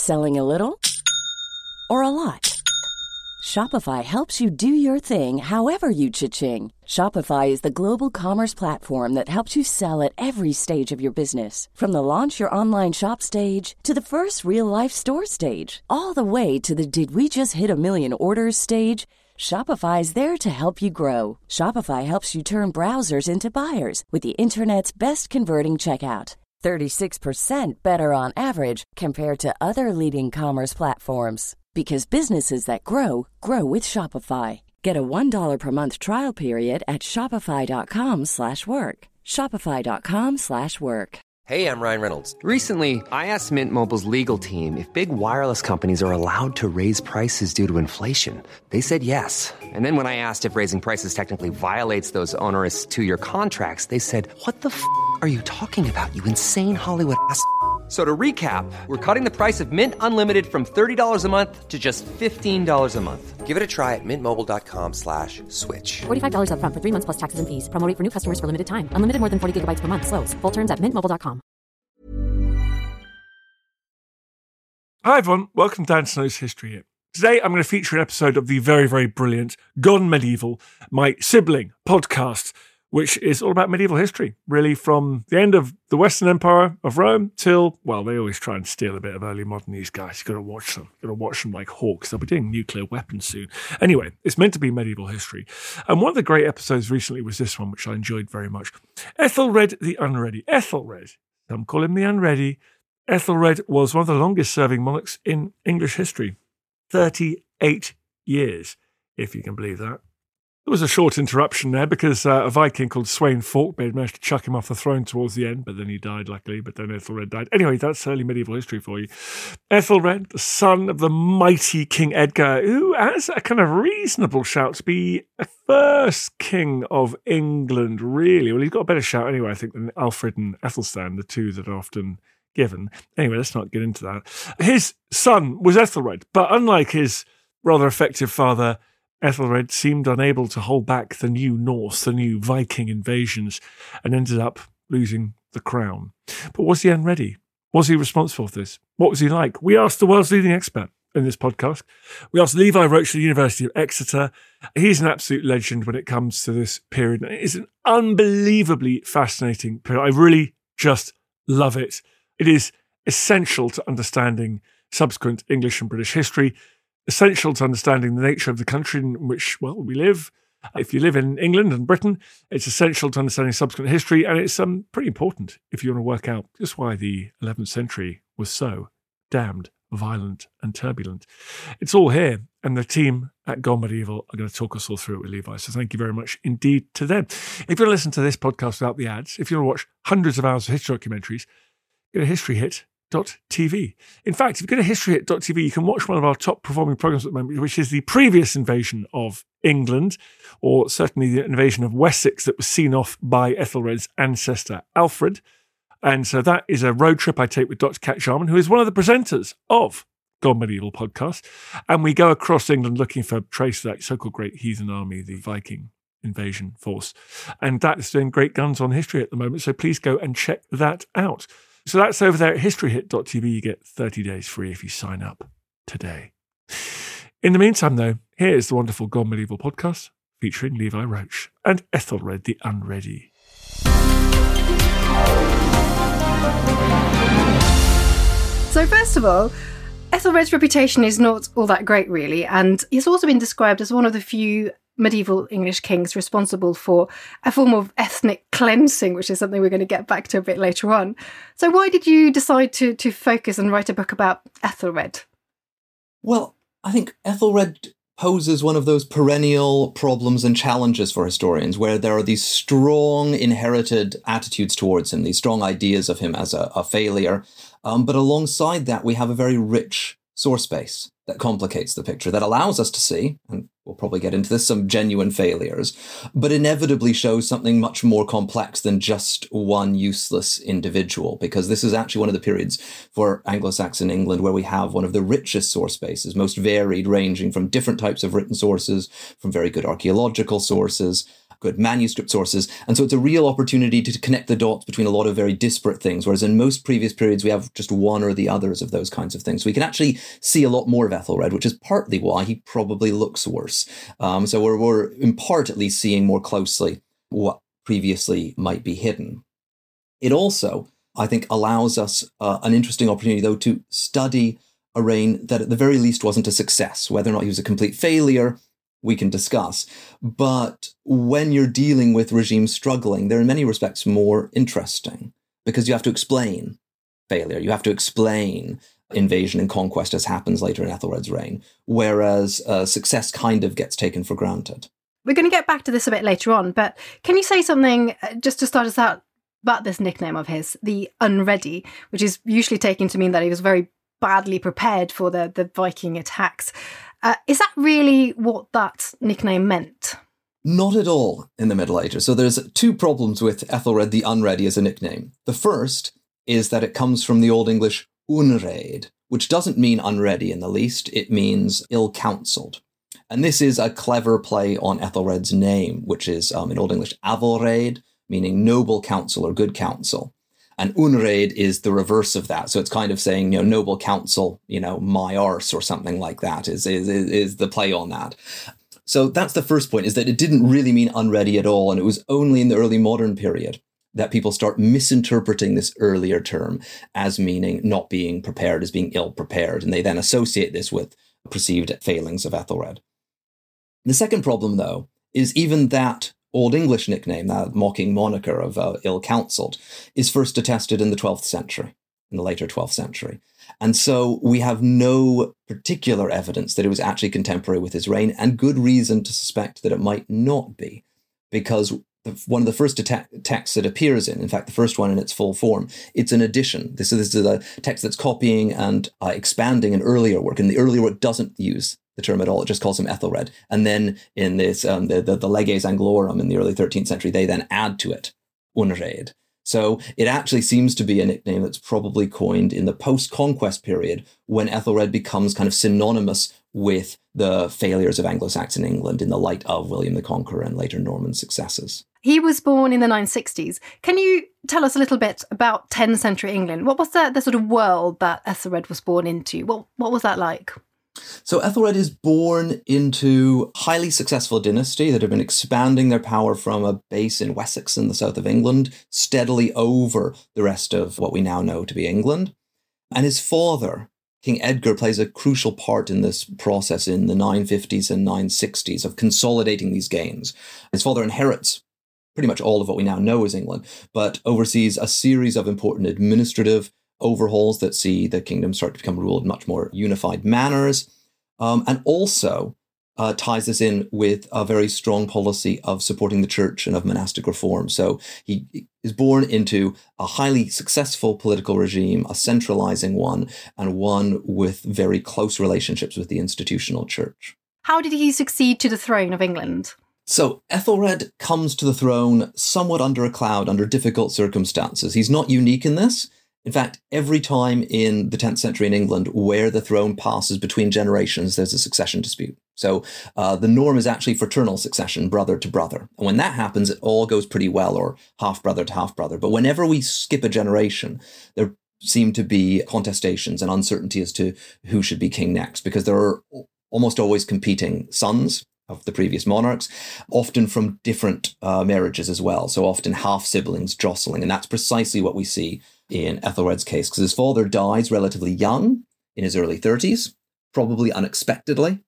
Selling a little or a lot? Shopify helps you do your thing however you cha-ching. Shopify is the global commerce platform that helps you sell at every stage of your business. From the launch your online shop stage to the first real-life store stage, all the way to the did we just hit a million orders stage. Shopify is there to help you grow. Shopify helps you turn browsers into buyers with the internet's best converting checkout. 36% better on average compared to other leading commerce platforms. Because businesses that grow, grow with Shopify. Get a $1 per month trial period at shopify.com/work. Shopify.com/work. Hey, I'm Ryan Reynolds. Recently, I asked Mint Mobile's legal team if big wireless companies are allowed to raise prices due to inflation. They said yes. And then when I asked if raising prices technically violates those onerous two-year contracts, they said, "What the f*** are you talking about, you insane Hollywood ass?" So to recap, we're cutting the price of Mint Unlimited from $30 a month to just $15 a month. Give it a try at mintmobile.com/switch. $45 up front for 3 months plus taxes and fees. Promo rate for new customers for limited time. Unlimited more than 40 gigabytes per month. Slows full terms at mintmobile.com. Hi everyone, welcome to Dan Snow's History Hit. Today I'm going to feature an episode of the very, very brilliant Gone Medieval, my sibling podcast, which is all about medieval history, really from the end of the Western Empire of Rome till, well, they always try and steal a bit of early modern, these guys. You've got to watch them. You've got to watch them like hawks. They'll be doing nuclear weapons soon. Anyway, it's meant to be medieval history. And one of the great episodes recently was this one, which I enjoyed very much. Ethelred the Unready. Ethelred, some call him the Unready. Ethelred was one of the longest serving monarchs in English history. 38 years, if you can believe that. There was a short interruption there because a Viking called Sweyn Forkbeard managed to chuck him off the throne towards the end, but then he died, luckily, but then Ethelred died. Anyway, that's early medieval history for you. Ethelred, the son of the mighty King Edgar, who has a kind of reasonable shout to be a first king of England, really. Well, he's got a better shout anyway, I think, than Alfred and Athelstan, the two that are often given. Anyway, let's not get into that. His son was Ethelred, but unlike his rather effective father, Ethelred seemed unable to hold back the new Norse, the new Viking invasions, and ended up losing the crown. But was he unready? Was he responsible for this? What was he like? We asked the world's leading expert in this podcast. We asked Levi Roche at the University of Exeter. He's an absolute legend when it comes to this period. It is an unbelievably fascinating period. I really just love it. It is essential to understanding subsequent English and British history, essential to understanding the nature of the country in which, well, we live. If you live in England and Britain, it's essential to understanding subsequent history, and it's pretty important if you want to work out just why the 11th century was so damned violent and turbulent. It's all here, and the team at Gone Medieval are going to talk us all through it with Levi, so thank you very much indeed to them. If you want to listen to this podcast without the ads, if you want to watch hundreds of hours of history documentaries, go to historyhit.tv. In fact, if you go to historyhit.tv, you can watch one of our top performing programs at the moment, which is the previous invasion of England, or certainly the invasion of Wessex that was seen off by Ethelred's ancestor, Alfred. And so that is a road trip I take with Dr. Kat Jarman, who is one of the presenters of Gone Medieval podcast. And we go across England looking for trace of that so-called great heathen army, the Viking invasion force. And that's doing great guns on history at the moment, so please go and check that out. So that's over there at historyhit.tv. You get 30 days free if you sign up today. In the meantime, though, here's the wonderful Gone Medieval podcast featuring Levi Roche and Ethelred the Unready. So first of all, Ethelred's reputation is not all that great, really, and he's also been described as one of the few medieval English kings responsible for a form of ethnic cleansing, which is something we're going to get back to a bit later on. So why did you decide to focus and write a book about Ethelred? Well, I think Ethelred poses one of those perennial problems and challenges for historians, where there are these strong inherited attitudes towards him, these strong ideas of him as a failure. But alongside that, we have a very rich source base that complicates the picture, that allows us to see, and we'll probably get into this, some genuine failures, but inevitably shows something much more complex than just one useless individual, because this is actually one of the periods for Anglo-Saxon England where we have one of the richest source bases, most varied, ranging from different types of written sources, from very good archaeological sources, good manuscript sources. And so it's a real opportunity to connect the dots between a lot of very disparate things, whereas in most previous periods, we have just one or the others of those kinds of things. So we can actually see a lot more of Ethelred, which is partly why he probably looks worse. So we're in part at least seeing more closely what previously might be hidden. It also, I think, allows us an interesting opportunity, though, to study a reign that at the very least wasn't a success. Whether or not he was a complete failure, we can discuss. But when you're dealing with regimes struggling, they're in many respects more interesting because you have to explain failure. You have to explain invasion and conquest as happens later in Ethelred's reign, whereas success kind of gets taken for granted. We're going to get back to this a bit later on, but can you say something, just to start us out, about this nickname of his, the Unready, which is usually taken to mean that he was very badly prepared for the Viking attacks. Is that really what that nickname meant? Not at all in the Middle Ages. So there's two problems with Ethelred the Unready as a nickname. The first is that it comes from the Old English unreid, which doesn't mean unready in the least. It means ill-counselled. And this is a clever play on Ethelred's name, which is in Old English avelreid, meaning noble counsel or good counsel. And unreid is the reverse of that. So it's kind of saying, noble counsel, my arse or something like that is the play on that. So that's the first point, is that it didn't really mean unready at all. And it was only in the early modern period that people start misinterpreting this earlier term as meaning not being prepared, as being ill prepared. And they then associate this with perceived failings of Ethelred. The second problem, though, is even that Old English nickname, that mocking moniker of ill-counselled, is first attested in the 12th century, in the later 12th century. And so we have no particular evidence that it was actually contemporary with his reign, and good reason to suspect that it might not be, because one of the first texts it appears in fact, the first one in its full form, it's an addition. This is a text that's copying and expanding an earlier work, and the earlier work doesn't use the term at all. It just calls him Ethelred. And then in this, the Leges Anglorum in the early 13th century, they then add to it Unreid. So it actually seems to be a nickname that's probably coined in the post-conquest period, when Ethelred becomes kind of synonymous with the failures of Anglo-Saxon England in the light of William the Conqueror and later Norman successes. He was born in the 960s. Can you tell us a little bit about 10th century England? What was the sort of world that Ethelred was born into? What was that like? So Ethelred is born into a highly successful dynasty that had been expanding their power from a base in Wessex in the south of England, steadily over the rest of what we now know to be England. And his father, King Edgar, plays a crucial part in this process in the 950s and 960s of consolidating these gains. His father inherits pretty much all of what we now know as England, but oversees a series of important administrative overhauls that see the kingdom start to become ruled in much more unified manners, and also ties this in with a very strong policy of supporting the church and of monastic reform. So he is born into a highly successful political regime, a centralizing one, and one with very close relationships with the institutional church. How did he succeed to the throne of England? So Ethelred comes to the throne somewhat under a cloud, under difficult circumstances. He's not unique in this. In fact, every time in the 10th century in England where the throne passes between generations, there's a succession dispute. So the norm is actually fraternal succession, brother to brother. And when that happens, it all goes pretty well, or half-brother to half-brother. But whenever we skip a generation, there seem to be contestations and uncertainty as to who should be king next, because there are almost always competing sons of the previous monarchs, often from different marriages as well. So often half-siblings jostling. And that's precisely what we see in Ethelred's case, because his father dies relatively young, in his early 30s, probably unexpectedly,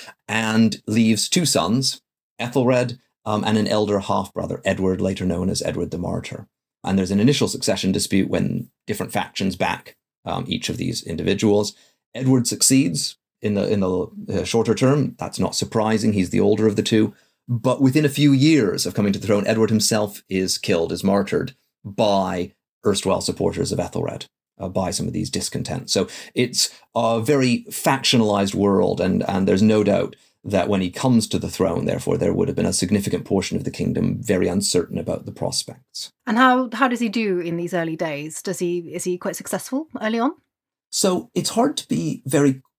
and leaves two sons, Ethelred and an elder half-brother, Edward, later known as Edward the Martyr. And there's an initial succession dispute when different factions back each of these individuals. Edward succeeds in the shorter term. That's not surprising. He's the older of the two. But within a few years of coming to the throne, Edward himself is killed, is martyred by erstwhile supporters of Ethelred, by some of these discontents. So it's a very factionalized world, and there's no doubt that when he comes to the throne, therefore, there would have been a significant portion of the kingdom very uncertain about the prospects. And how does he do in these early days? Is he quite successful early on? So it's hard to be very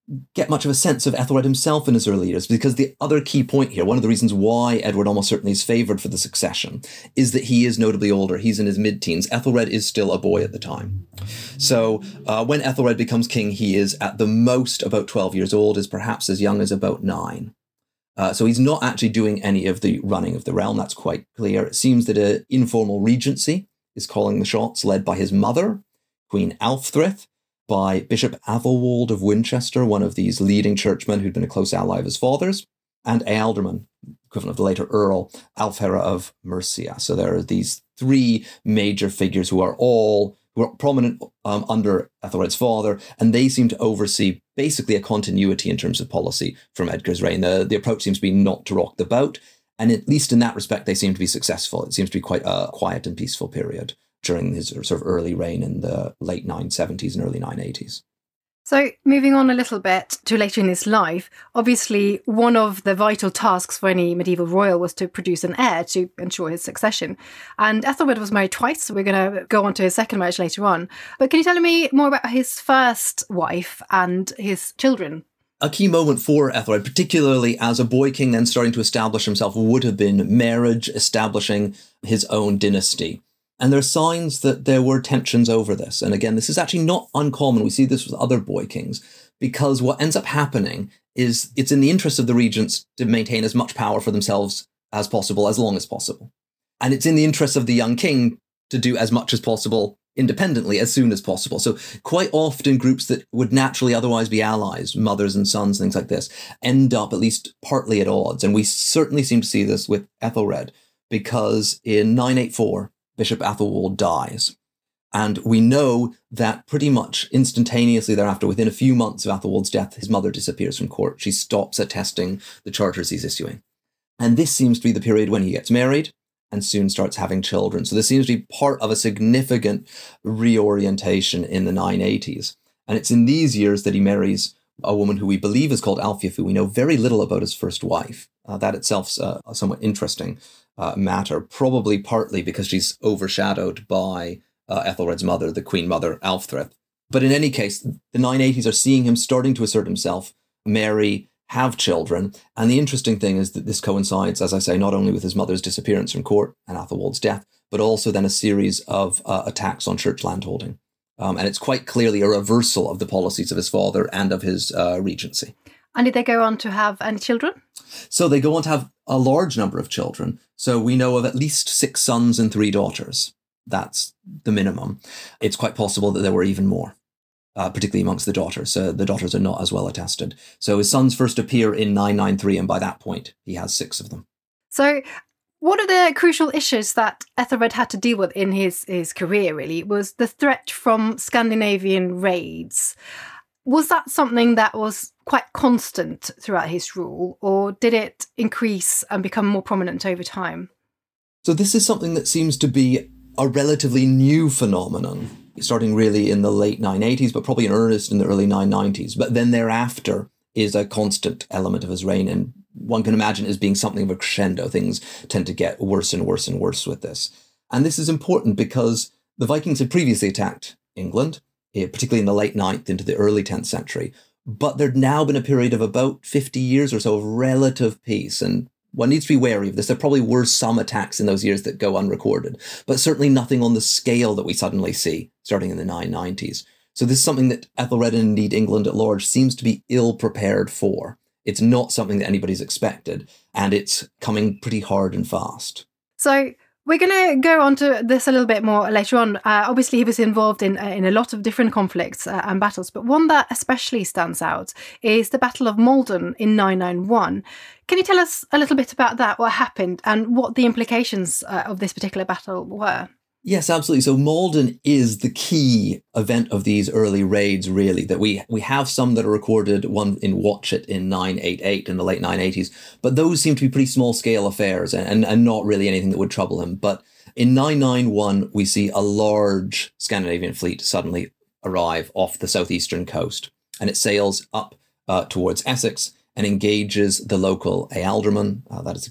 get much of a sense of Ethelred himself in his early years, because the other key point here, one of the reasons why Edward almost certainly is favoured for the succession, is that he is notably older. He's in his mid-teens. Ethelred is still a boy at the time. So when Ethelred becomes king, he is at the most about 12 years old, is perhaps as young as about 9. So he's not actually doing any of the running of the realm. That's quite clear. It seems that an informal regency is calling the shots, led by his mother, Queen Alfthryth, by Bishop Athelwold of Winchester, one of these leading churchmen who'd been a close ally of his father's, and Ealdorman, equivalent of the later Earl, Alfhera of Mercia. So there are these 3 major figures who are prominent under Ethelred's father, and they seem to oversee basically a continuity in terms of policy from Edgar's reign. The approach seems to be not to rock the boat, and at least in that respect, they seem to be successful. It seems to be quite a quiet and peaceful period during his sort of early reign in the late 970s and early 980s. So moving on a little bit to later in his life, obviously one of the vital tasks for any medieval royal was to produce an heir to ensure his succession. And Ethelred was married twice, so we're going to go on to his second marriage later on. But can you tell me more about his first wife and his children? A key moment for Ethelred, particularly as a boy king then starting to establish himself, would have been marriage, establishing his own dynasty. And there are signs that there were tensions over this. And again, this is actually not uncommon. We see this with other boy kings, because what ends up happening is it's in the interest of the regents to maintain as much power for themselves as possible, as long as possible. And it's in the interest of the young king to do as much as possible independently as soon as possible. So quite often groups that would naturally otherwise be allies, mothers and sons, things like this, end up at least partly at odds. And we certainly seem to see this with Ethelred, because in 984, Bishop Athelwold dies. And we know that pretty much instantaneously thereafter, within a few months of Athelwold's death, his mother disappears from court. She stops attesting the charters he's issuing. And this seems to be the period when he gets married and soon starts having children. So this seems to be part of a significant reorientation in the 980s. And it's in these years that he marries a woman who we believe is called Alfhifu. We know very little about his first wife. That itself's a somewhat interesting matter, probably partly because she's overshadowed by Ethelred's mother, the Queen Mother, Alfthryth. But in any case, the 980s are seeing him starting to assert himself, marry, have children. And the interesting thing is that this coincides, as I say, not only with his mother's disappearance from court and Athelwold's death, but also then a series of attacks on church landholding. And it's quite clearly a reversal of the policies of his father and of his regency. And did they go on to have any children? So they go on to have a large number of children. So we know of at least 6 sons and 3 daughters. That's the minimum. It's quite possible that there were even more, particularly amongst the daughters. So the daughters are not as well attested. So his sons first appear in 993, and by that point, he has 6 of them. So one of the crucial issues that Ethelred had to deal with in his career, really, was the threat from Scandinavian raids. Was that something that was quite constant throughout his rule, or did it increase and become more prominent over time? So this is something that seems to be a relatively new phenomenon, starting really in the late 980s, but probably in earnest in the early 990s. But then thereafter is a constant element of his reign, and one can imagine it as being something of a crescendo. Things tend to get worse and worse and worse with this. And this is important because the Vikings had previously attacked England, particularly in the late 9th into the early 10th century. But there'd now been a period of about 50 years or so of relative peace. And one needs to be wary of this. There probably were some attacks in those years that go unrecorded, but certainly nothing on the scale that we suddenly see starting in the 990s. So this is something that Ethelred and indeed England at large seems to be ill prepared for. It's not something that anybody's expected, and it's coming pretty hard and fast. So we're going to go on to this a little bit more later on. Obviously, he was involved in a lot of different conflicts and battles, but one that especially stands out is the Battle of Maldon in 991. Can you tell us a little bit about that, what happened, and what the implications of this particular battle were? Yes, absolutely. So Maldon is the key event of these early raids, really, that we have some that are recorded, one in Watchet in 988 in the late 980s, but those seem to be pretty small scale affairs and not really anything that would trouble him. But in 991, we see a large Scandinavian fleet suddenly arrive off the southeastern coast, and it sails up towards Essex and engages the local Ealdorman, that is equivalent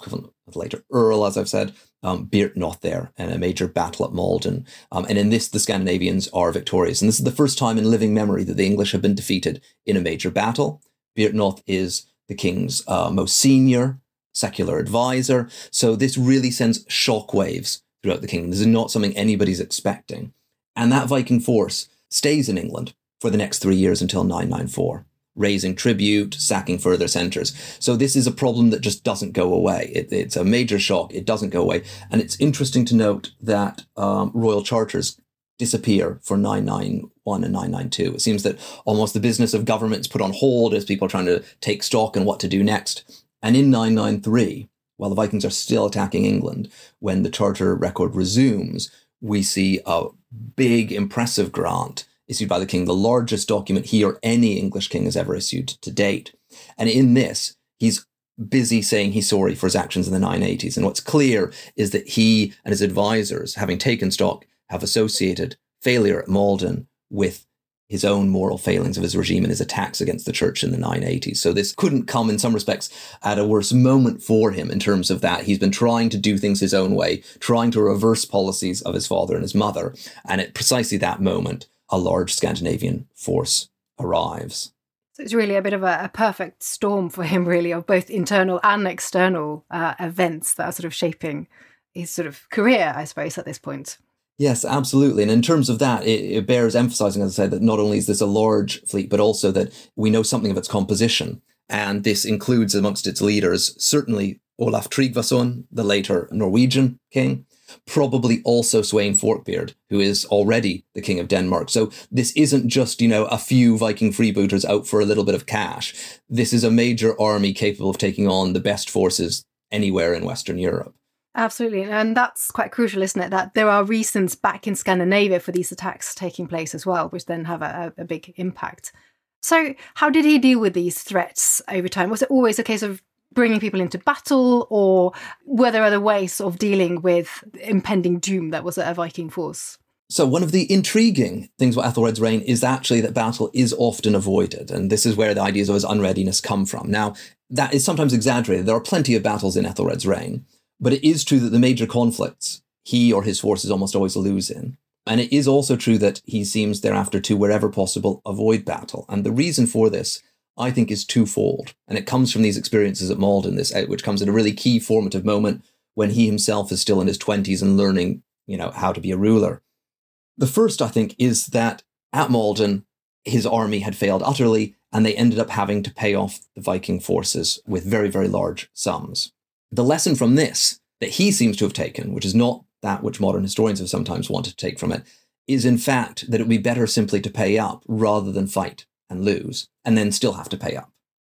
the later Earl, as I've said, Byrhtnoth there, and a major battle at Malden. And in this, the Scandinavians are victorious. And this is the first time in living memory that the English have been defeated in a major battle. Byrhtnoth is the king's most senior secular advisor. So this really sends shockwaves throughout the kingdom. This is not something anybody's expecting. And that Viking force stays in England for the next 3 years until 994. Raising tribute, sacking further centres. So this is a problem that just doesn't go away. It's a major shock. It doesn't go away. And it's interesting to note that royal charters disappear for 991 and 992. It seems that almost the business of government is put on hold as people are trying to take stock and what to do next. And in 993, while the Vikings are still attacking England, when the charter record resumes, we see a big, impressive grant issued by the king, the largest document he or any English king has ever issued to date. And in this, he's busy saying he's sorry for his actions in the 980s. And what's clear is that he and his advisors, having taken stock, have associated failure at Malden with his own moral failings of his regime and his attacks against the church in the 980s. So this couldn't come in some respects at a worse moment for him in terms of that. He's been trying to do things his own way, trying to reverse policies of his father and his mother. And at precisely that moment, a large Scandinavian force arrives. So it's really a bit of a perfect storm for him, really, of both internal and external events that are sort of shaping his sort of career, I suppose, at this point. Yes, absolutely. And in terms of that, it bears emphasising, as I said, that not only is this a large fleet, but also that we know something of its composition. And this includes amongst its leaders, certainly Olaf Tryggvason, the later Norwegian king, probably also Sweyn Forkbeard, who is already the king of Denmark. So this isn't just, a few Viking freebooters out for a little bit of cash. This is a major army capable of taking on the best forces anywhere in Western Europe. Absolutely. And that's quite crucial, isn't it? That there are reasons back in Scandinavia for these attacks taking place as well, which then have a big impact. So how did he deal with these threats over time? Was it always a case of bringing people into battle, or were there other ways of dealing with impending doom that was a Viking force? So one of the intriguing things about Ethelred's reign is actually that battle is often avoided. And this is where the ideas of his unreadiness come from. Now, that is sometimes exaggerated. There are plenty of battles in Ethelred's reign, but it is true that the major conflicts he or his forces almost always lose in. And it is also true that he seems thereafter to, wherever possible, avoid battle. And the reason for this, I think, is twofold. And it comes from these experiences at Malden, which comes at a really key formative moment when he himself is still in his 20s and learning, how to be a ruler. The first, I think, is that at Malden, his army had failed utterly, and they ended up having to pay off the Viking forces with very, very large sums. The lesson from this that he seems to have taken, which is not that which modern historians have sometimes wanted to take from it, is in fact that it would be better simply to pay up rather than fight and lose, and then still have to pay up.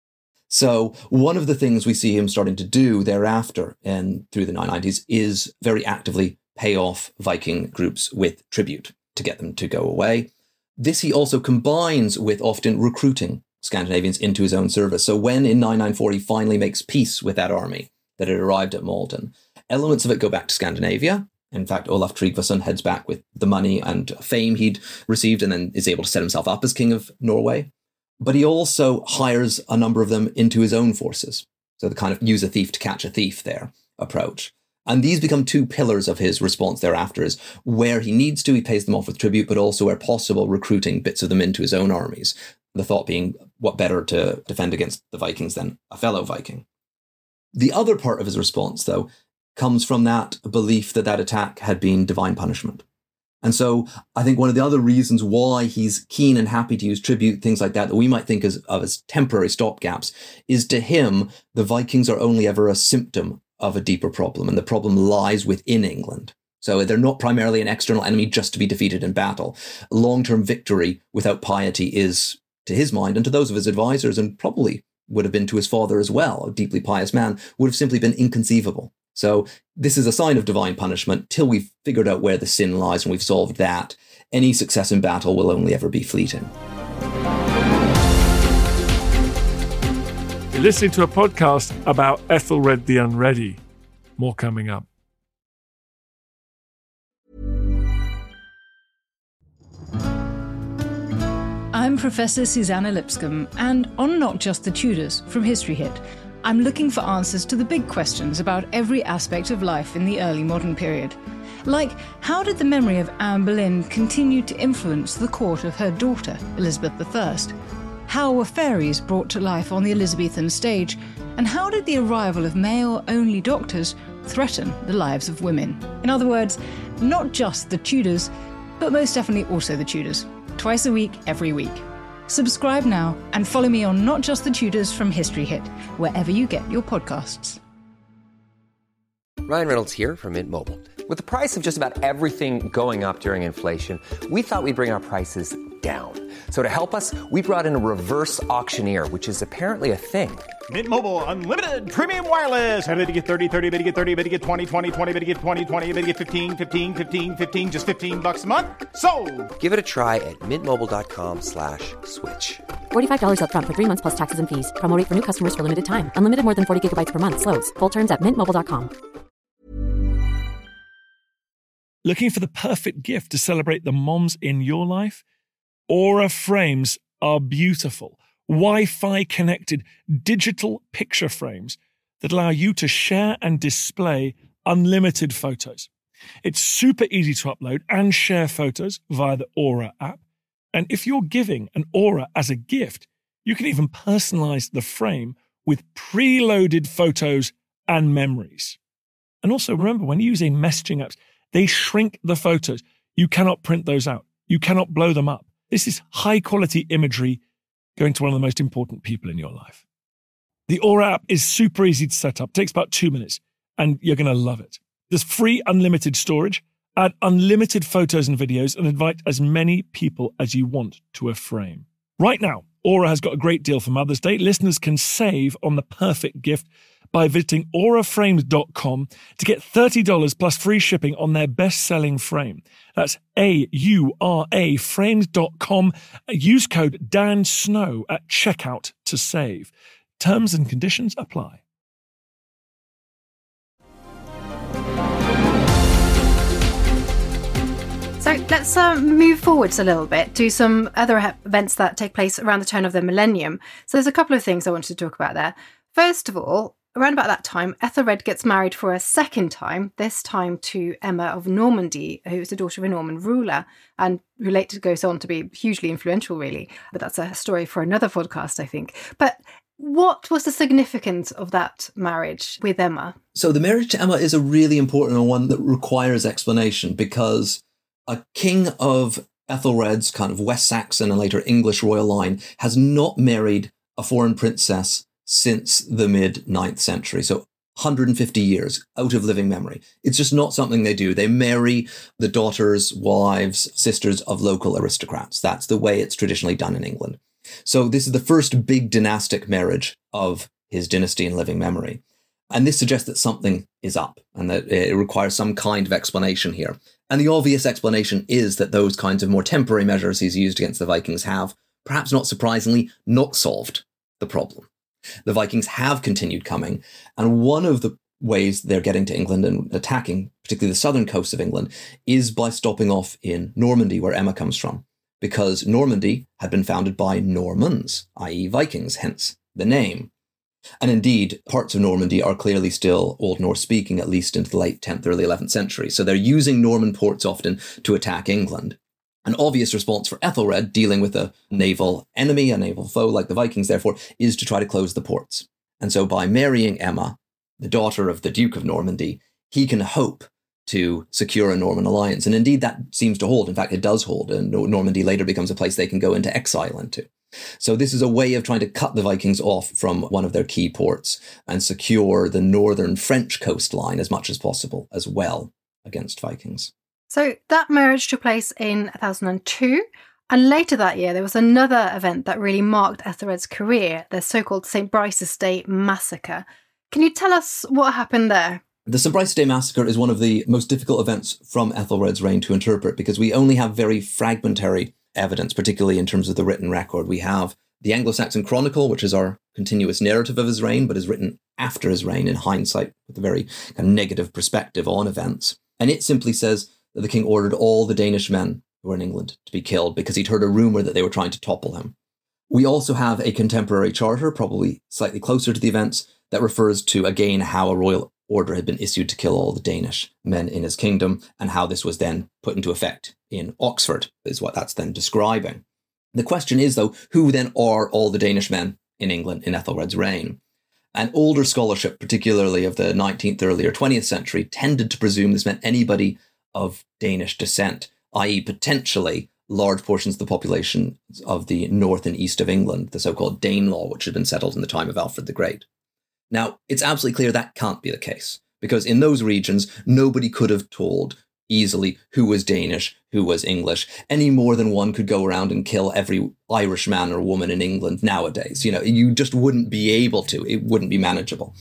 So one of the things we see him starting to do thereafter and through the 990s is very actively pay off Viking groups with tribute to get them to go away. This he also combines with often recruiting Scandinavians into his own service. So when in 994 he finally makes peace with that army that had arrived at Malden, elements of it go back to Scandinavia. In fact, Olaf Tryggvason heads back with the money and fame he'd received and then is able to set himself up as king of Norway. But he also hires a number of them into his own forces. So the kind of use a thief to catch a thief there approach. And these become two pillars of his response thereafter, is where he needs to, he pays them off with tribute, but also where possible, recruiting bits of them into his own armies. The thought being, what better to defend against the Vikings than a fellow Viking? The other part of his response, though, comes from that belief that attack had been divine punishment. And so I think one of the other reasons why he's keen and happy to use tribute, things like that we might think of as temporary stopgaps, is to him, the Vikings are only ever a symptom of a deeper problem, and the problem lies within England. So they're not primarily an external enemy just to be defeated in battle. Long-term victory without piety is, to his mind and to those of his advisors, and probably would have been to his father as well, a deeply pious man, would have simply been inconceivable. So this is a sign of divine punishment. Till we've figured out where the sin lies and we've solved that, any success in battle will only ever be fleeting. You're listening to a podcast about Ethelred the Unready. More coming up. I'm Professor Susanna Lipscomb, and on Not Just the Tudors from History Hit, I'm looking for answers to the big questions about every aspect of life in the early modern period. Like, how did the memory of Anne Boleyn continue to influence the court of her daughter, Elizabeth I? How were fairies brought to life on the Elizabethan stage? And how did the arrival of male-only doctors threaten the lives of women? In other words, not just the Tudors, but most definitely also the Tudors. Twice a week, every week. Subscribe now and follow me on Not Just the Tudors from History Hit, wherever you get your podcasts. Ryan Reynolds here from Mint Mobile. With the price of just about everything going up during inflation, we thought we'd bring our prices down. So to help us, we brought in a reverse auctioneer, which is apparently a thing. Mint Mobile Unlimited Premium Wireless. How to get 30, 30, bit to get 30, bit to get 20, 20, 20, bit to get 20, 20, bit to get 15, 15, 15, 15, just $15 a month? Sold! Give it a try at mintmobile.com/switch. $45 up front for 3 months plus taxes and fees. Promo rate for new customers for limited time. Unlimited more than 40 gigabytes per month. Slows full terms at mintmobile.com. Looking for the perfect gift to celebrate the moms in your life? Aura frames are beautiful, Wi-Fi connected digital picture frames that allow you to share and display unlimited photos. It's super easy to upload and share photos via the Aura app. And if you're giving an Aura as a gift, you can even personalize the frame with preloaded photos and memories. And also remember, when you're using messaging apps, they shrink the photos. You cannot print those out. You cannot blow them up. This is high quality imagery going to one of the most important people in your life. The Aura app is super easy to set up. It takes about 2 minutes and you're going to love it. There's free unlimited storage, add unlimited photos and videos, and invite as many people as you want to a frame. Right now, Aura has got a great deal for Mother's Day. Listeners can save on the perfect gift by visiting auraframes.com to get $30 plus free shipping on their best-selling frame. That's AURA frames.com. Use code DANSNOW at checkout to save. Terms and conditions apply. So let's move forwards a little bit to some other events that take place around the turn of the millennium. So there's a couple of things I wanted to talk about there. First of all, around about that time, Ethelred gets married for a second time, this time to Emma of Normandy, who was the daughter of a Norman ruler, and who later goes on to be hugely influential, really. But that's a story for another podcast, I think. But what was the significance of that marriage with Emma? So the marriage to Emma is a really important one that requires explanation, because a king of Ethelred's kind of West Saxon and later English royal line has not married a foreign princess since the mid-9th century. So 150 years out of living memory. It's just not something they do. They marry the daughters, wives, sisters of local aristocrats. That's the way it's traditionally done in England. So this is the first big dynastic marriage of his dynasty in living memory. And this suggests that something is up and that it requires some kind of explanation here. And the obvious explanation is that those kinds of more temporary measures he's used against the Vikings have, perhaps not surprisingly, not solved the problem. The Vikings have continued coming, and one of the ways they're getting to England and attacking, particularly the southern coast of England, is by stopping off in Normandy, where Emma comes from, because Normandy had been founded by Normans, i.e. Vikings, hence the name. And indeed, parts of Normandy are clearly still Old Norse speaking, at least into the late 10th, early 11th century. So they're using Norman ports often to attack England. An obvious response for Ethelred, dealing with a naval enemy, a naval foe like the Vikings, therefore, is to try to close the ports. And so by marrying Emma, the daughter of the Duke of Normandy, he can hope to secure a Norman alliance. And indeed, that seems to hold. In fact, it does hold. And Normandy later becomes a place they can go into exile into. So this is a way of trying to cut the Vikings off from one of their key ports and secure the northern French coastline as much as possible as well against Vikings. So that marriage took place in 1002. And later that year, there was another event that really marked Ethelred's career, the so-called St. Brice's Day massacre. Can you tell us what happened there? The St. Brice's Day massacre is one of the most difficult events from Ethelred's reign to interpret, because we only have very fragmentary evidence, particularly in terms of the written record. We have the Anglo-Saxon Chronicle, which is our continuous narrative of his reign, but is written after his reign in hindsight with a very kind of negative perspective on events. And it simply says that the king ordered all the Danish men who were in England to be killed because he'd heard a rumour that they were trying to topple him. We also have a contemporary charter, probably slightly closer to the events, that refers to, again, how a royal order had been issued to kill all the Danish men in his kingdom, and how this was then put into effect in Oxford, is what that's then describing. The question is, though, who then are all the Danish men in England in Ethelred's reign? And older scholarship, particularly of the 19th, earlier 20th century, tended to presume this meant anybody of Danish descent, i.e. potentially large portions of the population of the north and east of England, the so-called Danelaw, which had been settled in the time of Alfred the Great. Now, it's absolutely clear that can't be the case, because in those regions, nobody could have told easily who was Danish, who was English, any more than one could go around and kill every Irish man or woman in England nowadays. You just wouldn't be able to. It wouldn't be manageable.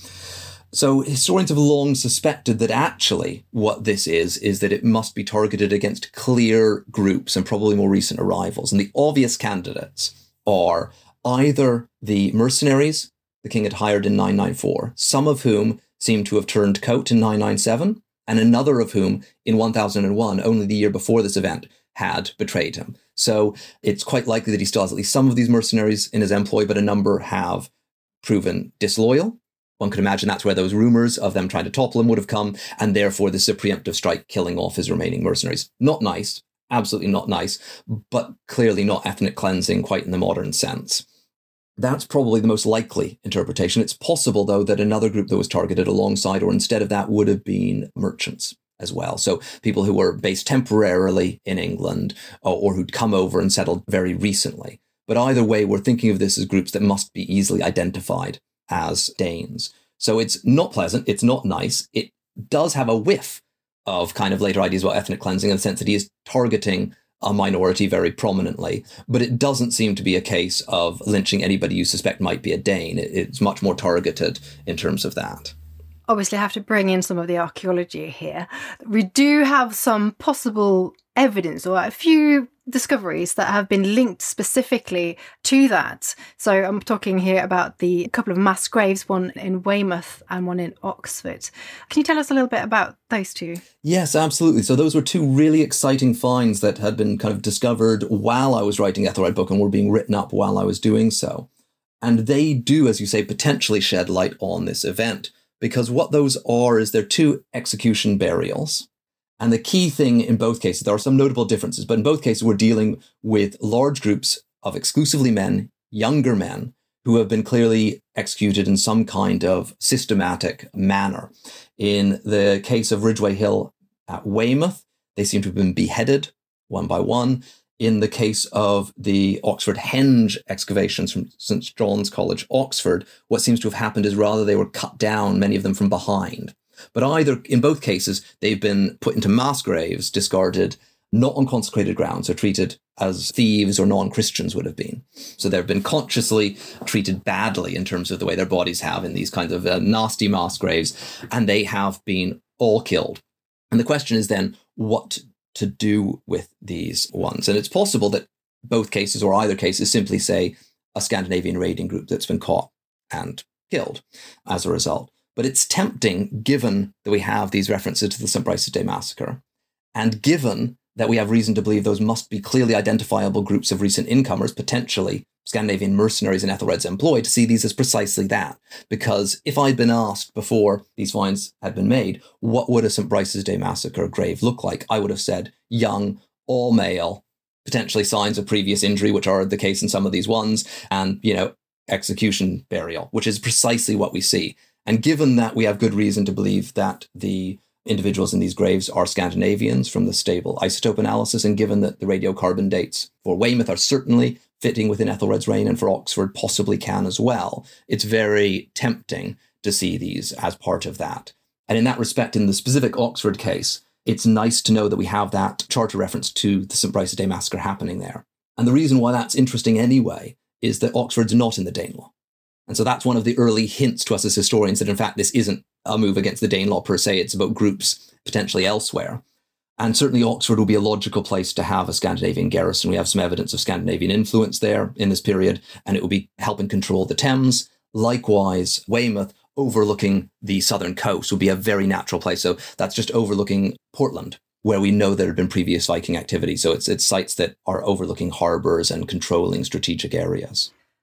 So historians have long suspected that actually what this is that it must be targeted against clear groups and probably more recent arrivals. And the obvious candidates are either the mercenaries the king had hired in 994, some of whom seem to have turned coat in 997, and another of whom in 1001, only the year before this event, had betrayed him. So it's quite likely that he still has at least some of these mercenaries in his employ, but a number have proven disloyal. One could imagine that's where those rumours of them trying to topple him would have come, and therefore this is a preemptive strike killing off his remaining mercenaries. Not nice, absolutely not nice, but clearly not ethnic cleansing quite in the modern sense. That's probably the most likely interpretation. It's possible, though, that another group that was targeted alongside or instead of that would have been merchants as well. So people who were based temporarily in England or who'd come over and settled very recently. But either way, we're thinking of this as groups that must be easily identified as Danes. So it's not pleasant. It's not nice. It does have a whiff of kind of later ideas about ethnic cleansing in the sense that he is targeting a minority very prominently, but it doesn't seem to be a case of lynching anybody you suspect might be a Dane. It's much more targeted in terms of that. Obviously, I have to bring in some of the archaeology here. We do have some possible evidence or a few discoveries that have been linked specifically to that. So I'm talking here about the couple of mass graves, one in Weymouth and one in Oxford. Can you tell us a little bit about those two? Yes, absolutely. So those were two really exciting finds that had been kind of discovered while I was writing Ethelred book and were being written up while I was doing so. And they do, as you say, potentially shed light on this event, because what those are is they're two execution burials. And the key thing in both cases, there are some notable differences, but in both cases, we're dealing with large groups of exclusively men, younger men, who have been clearly executed in some kind of systematic manner. In the case of Ridgeway Hill at Weymouth, they seem to have been beheaded one by one. In the case of the Oxford Henge excavations from St. John's College, Oxford, what seems to have happened is rather they were cut down, many of them from behind. But in both cases, they've been put into mass graves, discarded, not on consecrated ground, so treated as thieves or non-Christians would have been. So they've been consciously treated badly in terms of the way their bodies have in these kinds of nasty mass graves, and they have been all killed. And the question is then, what to do with these ones? And it's possible that both cases or either case is simply, say, a Scandinavian raiding group that's been caught and killed as a result. But it's tempting, given that we have these references to the St. Brice's Day massacre, and given that we have reason to believe those must be clearly identifiable groups of recent incomers, potentially Scandinavian mercenaries in Ethelred's employ, to see these as precisely that. Because if I'd been asked before these finds had been made, what would a St. Brice's Day massacre grave look like? I would have said young, all male, potentially signs of previous injury, which are the case in some of these ones, and, execution burial, which is precisely what we see. And given that we have good reason to believe that the individuals in these graves are Scandinavians from the stable isotope analysis, and given that the radiocarbon dates for Weymouth are certainly fitting within Ethelred's reign and for Oxford possibly can as well, it's very tempting to see these as part of that. And in that respect, in the specific Oxford case, it's nice to know that we have that charter reference to the St. Brice's Day massacre happening there. And the reason why that's interesting anyway is that Oxford's not in the Danelaw. And so that's one of the early hints to us as historians that, in fact, this isn't a move against the Danelaw per se. It's about groups potentially elsewhere. And certainly Oxford will be a logical place to have a Scandinavian garrison. We have some evidence of Scandinavian influence there in this period, and it will be helping control the Thames. Likewise, Weymouth, overlooking the southern coast, will be a very natural place. So that's just overlooking Portland, where we know there had been previous Viking activity. So it's sites that are overlooking harbours and controlling strategic areas.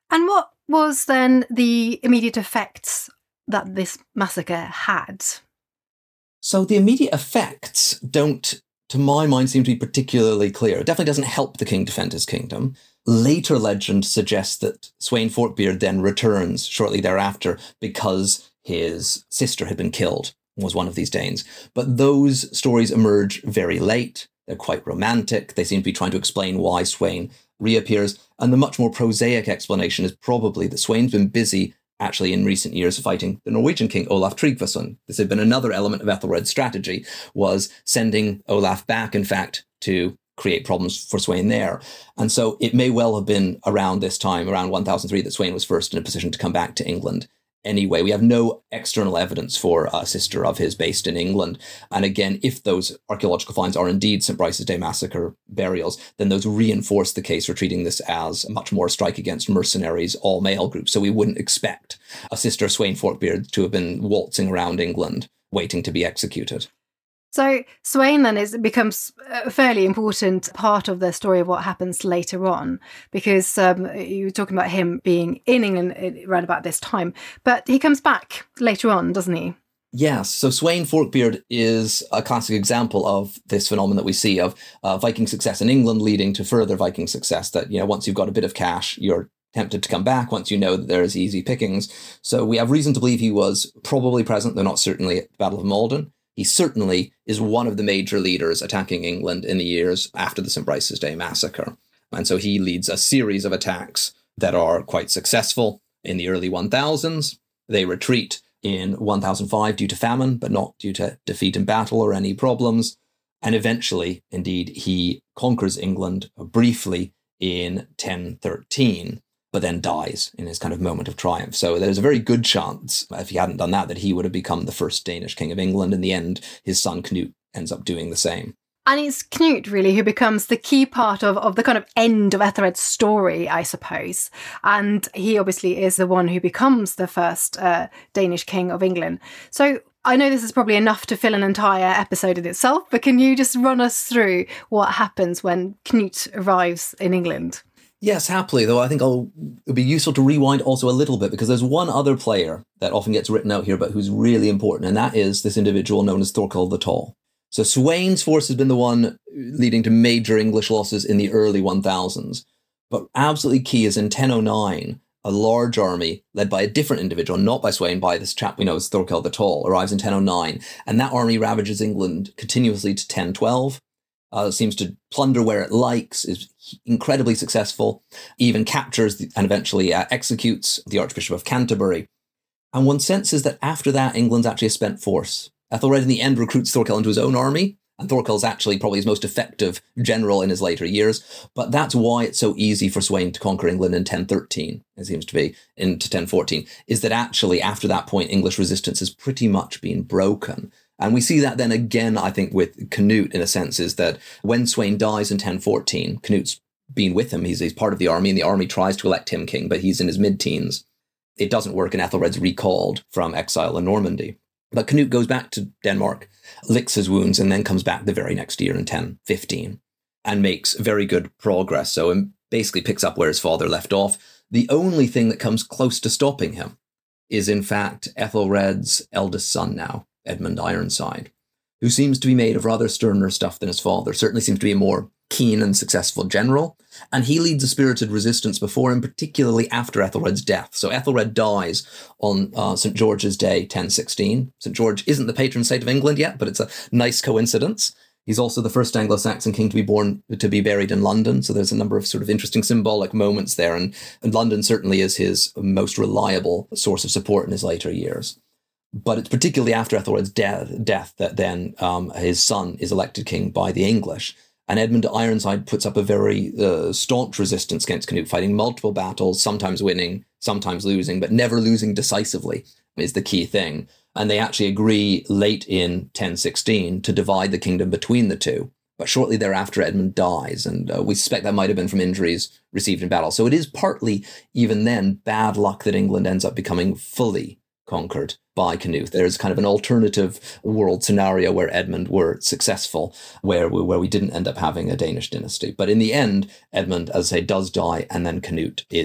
And what was then the immediate effects that this massacre had? So the immediate effects don't, to my mind, seem to be particularly clear. It definitely doesn't help the king defend his kingdom. Later legend suggests that Sweyn Forkbeard then returns shortly thereafter because his sister had been killed and was one of these Danes. But those stories emerge very late. They're quite romantic. They seem to be trying to explain why Sweyn reappears. And the much more prosaic explanation is probably that Sweyn's been busy actually in recent years fighting the Norwegian king Olaf Tryggvason. This had been another element of Ethelred's strategy, was sending Olaf back, in fact, to create problems for Sweyn there. And so it may well have been around this time, around 1003, that Sweyn was first in a position to come back to England. Anyway, we have no external evidence for a sister of his based in England. And again, if those archaeological finds are indeed St. Brice's Day massacre burials, then those reinforce the case for treating this as much more a strike against mercenaries, all male groups. So we wouldn't expect a sister Sweyn Forkbeard to have been waltzing around England waiting to be executed. So Sweyn then becomes a fairly important part of the story of what happens later on, because you were talking about him being in England around about this time, but he comes back later on, doesn't he? Yes. So Sweyn Forkbeard is a classic example of this phenomenon that we see of Viking success in England leading to further Viking success, that, you know, once you've got a bit of cash, you're tempted to come back once you know that there is easy pickings. So we have reason to believe he was probably present, though not certainly, at the Battle of Maldon. He certainly is one of the major leaders attacking England in the years after the St. Brice's Day massacre. And so he leads a series of attacks that are quite successful in the early 1000s. They retreat in 1005 due to famine, but not due to defeat in battle or any problems. And eventually, indeed, he conquers England briefly in 1013. But then dies in his kind of moment of triumph. So there's a very good chance, if he hadn't done that, that he would have become the first Danish king of England. In the end, his son Knut ends up doing the same. And it's Knut, really, who becomes the key part of the kind of end of Ethelred's story, I suppose. And he obviously is the one who becomes the first Danish king of England. So I know this is probably enough to fill an entire episode in itself, but can you just run us through what happens when Knut arrives in England? Yes, happily, though I think it would be useful to rewind also a little bit, because there's one other player that often gets written out here, but who's really important, and that is this individual known as Thorkel the Tall. So Sweyn's force has been the one leading to major English losses in the early 1000s. But absolutely key is in 1009, a large army led by a different individual, not by Sweyn, by this chap we know as Thorkel the Tall, arrives in 1009, and that army ravages England continuously to 1012. Seems to plunder where it likes, is incredibly successful, even captures and eventually executes the Archbishop of Canterbury. And one senses that after that, England's actually a spent force. Ethelred in the end recruits Thorkel into his own army, and Thorkel's actually probably his most effective general in his later years. But that's why it's so easy for Sweyn to conquer England in 1013, it seems to be, into 1014, is that actually after that point, English resistance has pretty much been broken. And we see that then again, I think, with Canute, in a sense, is that when Sweyn dies in 1014, Canute's been with him. He's part of the army, and the army tries to elect him king, but he's in his mid-teens. It doesn't work, and Ethelred's recalled from exile in Normandy. But Canute goes back to Denmark, licks his wounds, and then comes back the very next year in 1015 and makes very good progress. So he basically picks up where his father left off. The only thing that comes close to stopping him is, in fact, Ethelred's eldest son now, Edmund Ironside, who seems to be made of rather sterner stuff than his father, certainly seems to be a more keen and successful general, and he leads a spirited resistance before him, particularly after Ethelred's death. So Ethelred dies on St. George's Day, 1016. St. George isn't the patron saint of England yet, but it's a nice coincidence. He's also the first Anglo-Saxon king to be buried in London, so there's a number of sort of interesting symbolic moments there, and London certainly is his most reliable source of support in his later years. But it's particularly after Ethelred's death that then his son is elected king by the English. And Edmund Ironside puts up a very staunch resistance against Canute, fighting multiple battles, sometimes winning, sometimes losing, but never losing decisively is the key thing. And they actually agree late in 1016 to divide the kingdom between the two. But shortly thereafter, Edmund dies, and we suspect that might have been from injuries received in battle. So it is partly, even then, bad luck that England ends up becoming fully conquered by Canute. There's kind of an alternative world scenario where Edmund were successful, where we didn't end up having a Danish dynasty. But in the end, Edmund, as I say, does die, and then Canute is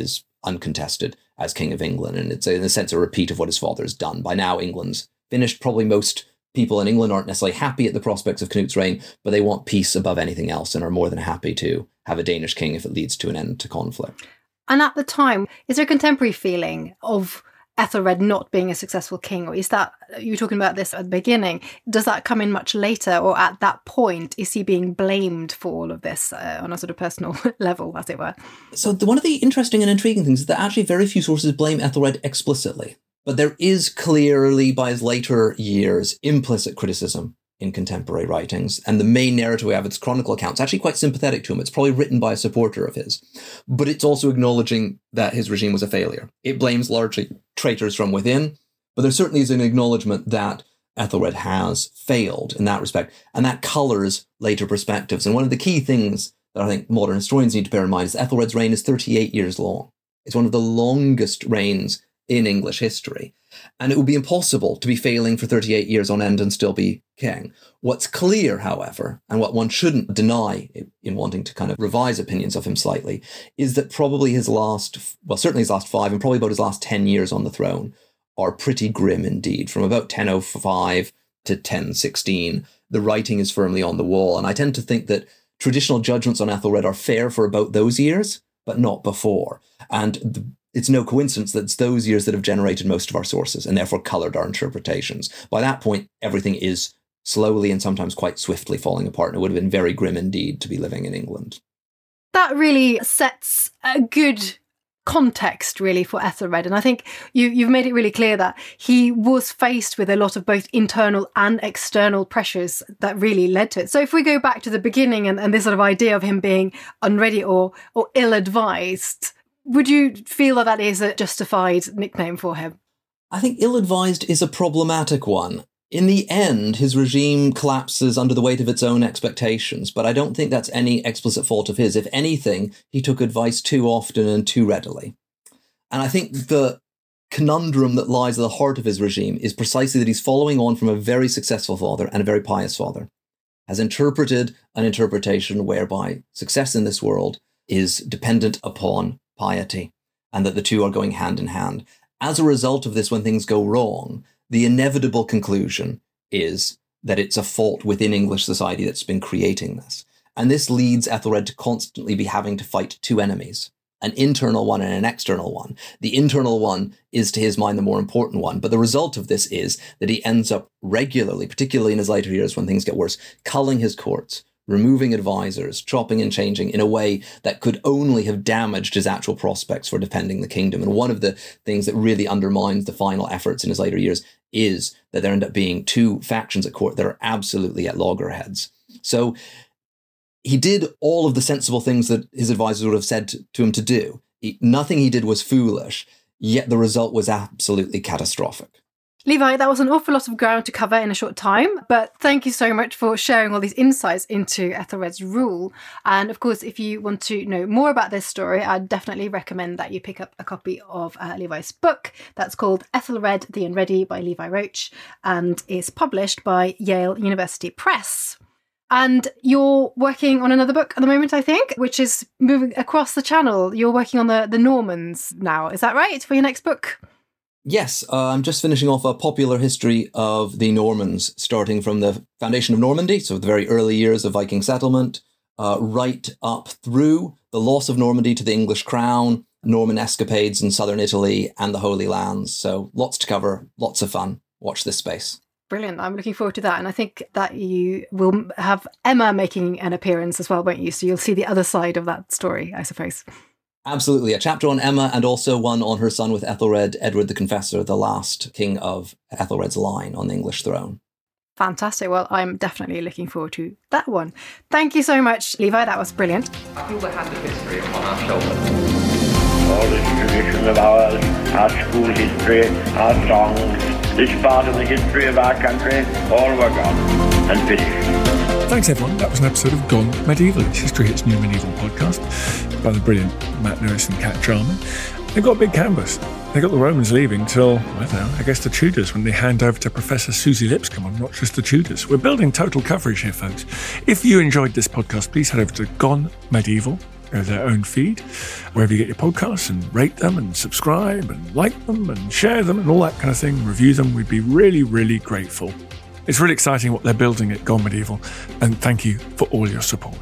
uncontested as King of England. And it's, in a sense, a repeat of what his father has done. By now, England's finished. Probably most people in England aren't necessarily happy at the prospects of Canut's reign, but they want peace above anything else and are more than happy to have a Danish king if it leads to an end to conflict. And at the time, is there a contemporary feeling of Ethelred not being a successful king? Or is that, you were talking about this at the beginning, does that come in much later? Or at that point, is he being blamed for all of this on a sort of personal level, as it were? So one of the interesting and intriguing things is that actually very few sources blame Ethelred explicitly. But there is clearly, by his later years, implicit criticism in contemporary writings. And the main narrative we have, its chronicle accounts, actually quite sympathetic to him. It's probably written by a supporter of his. But it's also acknowledging that his regime was a failure. It blames largely traitors from within, but there certainly is an acknowledgement that Ethelred has failed in that respect. And that colours later perspectives. And one of the key things that I think modern historians need to bear in mind is Ethelred's reign is 38 years long. It's one of the longest reigns in English history. And it would be impossible to be failing for 38 years on end and still be king. What's clear, however, and what one shouldn't deny in wanting to kind of revise opinions of him slightly, is that probably certainly his last 5 and probably about his last 10 years on the throne are pretty grim indeed. From about 1005 to 1016, the writing is firmly on the wall. And I tend to think that traditional judgments on Ethelred are fair for about those years, but not before. And it's no coincidence that it's those years that have generated most of our sources and therefore coloured our interpretations. By that point, everything is slowly and sometimes quite swiftly falling apart, and it would have been very grim indeed to be living in England. That really sets a good context, really, for Ethelred. And I think you've made it really clear that he was faced with a lot of both internal and external pressures that really led to it. So if we go back to the beginning and this sort of idea of him being unready or ill-advised, would you feel that is a justified nickname for him? I think ill-advised is a problematic one. In the end, his regime collapses under the weight of its own expectations, but I don't think that's any explicit fault of his. If anything, he took advice too often and too readily. And I think the conundrum that lies at the heart of his regime is precisely that he's following on from a very successful father and a very pious father, has interpreted an interpretation whereby success in this world is dependent upon piety, and that the two are going hand in hand. As a result of this, when things go wrong, the inevitable conclusion is that it's a fault within English society that's been creating this. And this leads Ethelred to constantly be having to fight two enemies, an internal one and an external one. The internal one is, to his mind, the more important one. But the result of this is that he ends up regularly, particularly in his later years when things get worse, culling his courts, removing advisors, chopping and changing in a way that could only have damaged his actual prospects for defending the kingdom. And one of the things that really undermines the final efforts in his later years is that there end up being two factions at court that are absolutely at loggerheads. So he did all of the sensible things that his advisors would have said to him to do. Nothing he did was foolish, yet the result was absolutely catastrophic. Levi, that was an awful lot of ground to cover in a short time, but thank you so much for sharing all these insights into Ethelred's rule. And of course, if you want to know more about this story, I'd definitely recommend that you pick up a copy of Levi's book that's called Ethelred the Unready by Levi Roche and is published by Yale University Press. And you're working on another book at the moment, I think, which is moving across the channel. You're working on the Normans now. Is that right, for your next book? Yes, I'm just finishing off a popular history of the Normans, starting from the foundation of Normandy, so the very early years of Viking settlement, right up through the loss of Normandy to the English crown, Norman escapades in southern Italy and the Holy Lands. So lots to cover, lots of fun. Watch this space. Brilliant. I'm looking forward to that. And I think that you will have Emma making an appearance as well, won't you? So you'll see the other side of that story, I suppose. Absolutely. A chapter on Emma and also one on her son with Ethelred, Edward the Confessor, the last king of Ethelred's line on the English throne. Fantastic. Well, I'm definitely looking forward to that one. Thank you so much, Levi. That was brilliant. I feel the hand of history upon our shoulders. All this tradition of ours, our school history, our songs, this part of the history of our country, all were gone and finished. Thanks, everyone. That was an episode of Gone Medieval. It's History Hits New Medieval podcast by the brilliant Matt Lewis and Kat Jarman. They've got a big canvas. They got the Romans leaving till, I don't know, I guess the Tudors when they hand over to Professor Susie Lipscomb on Not Just the Tudors. We're building total coverage here, folks. If you enjoyed this podcast, please head over to Gone Medieval, their own feed, wherever you get your podcasts, and rate them and subscribe and like them and share them and all that kind of thing, review them. We'd be really, really grateful. It's really exciting what they're building at Gone Medieval, and thank you for all your support.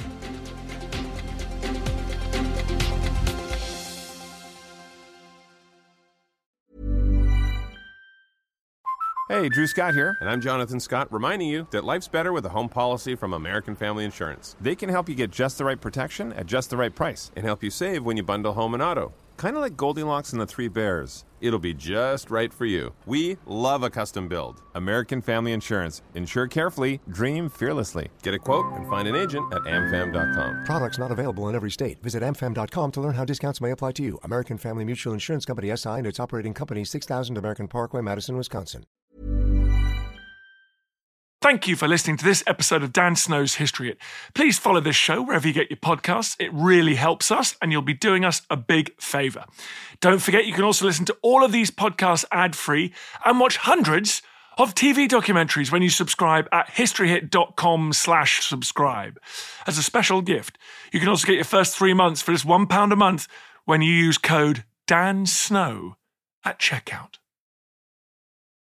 Hey, Drew Scott here, and I'm Jonathan Scott, reminding you that life's better with a home policy from American Family Insurance. They can help you get just the right protection at just the right price and help you save when you bundle home and auto. Kind of like Goldilocks and the Three Bears. It'll be just right for you. We love a custom build. American Family Insurance. Insure carefully, dream fearlessly. Get a quote and find an agent at amfam.com. Products not available in every state. Visit amfam.com to learn how discounts may apply to you. American Family Mutual Insurance Company, SI, and its operating company, 6000 American Parkway, Madison, Wisconsin. Thank you for listening to this episode of Dan Snow's History Hit. Please follow this show wherever you get your podcasts. It really helps us, and you'll be doing us a big favour. Don't forget, you can also listen to all of these podcasts ad-free and watch hundreds of TV documentaries when you subscribe at historyhit.com/subscribe. As a special gift, you can also get your first 3 months for just £1 a month when you use code DANSNOW at checkout.